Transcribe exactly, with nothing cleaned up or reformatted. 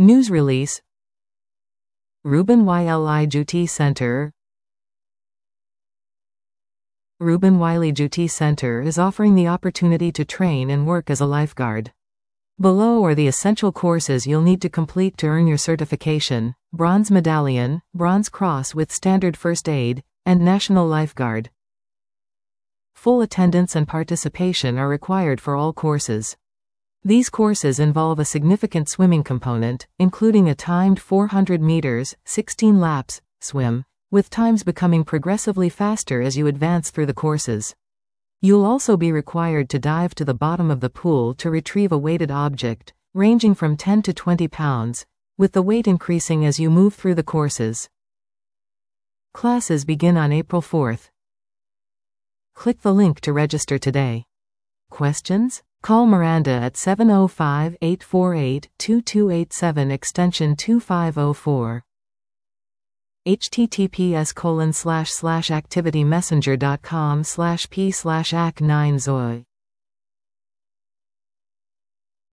News release. Ruben Wiley Duty Center. Ruben Wiley Duty Center is offering the opportunity to train and work as a lifeguard. Below are the essential courses you'll need to complete to earn your certification: Bronze Medallion, Bronze Cross with Standard First Aid, and National Lifeguard. Full attendance and participation are required for all courses. These courses involve a significant swimming component, including a timed four hundred meters, sixteen laps, swim, with times becoming progressively faster as you advance through the courses. You'll also be required to dive to the bottom of the pool to retrieve a weighted object, ranging from ten to twenty pounds, with the weight increasing as you move through the courses. Classes begin on April fourth. Click the link to register today. Questions? Call Miranda at seven oh five, eight four eight, two two eight seven extension two five oh four. https colon slash slash activitymessenger dot com slash p slash ac nine zoe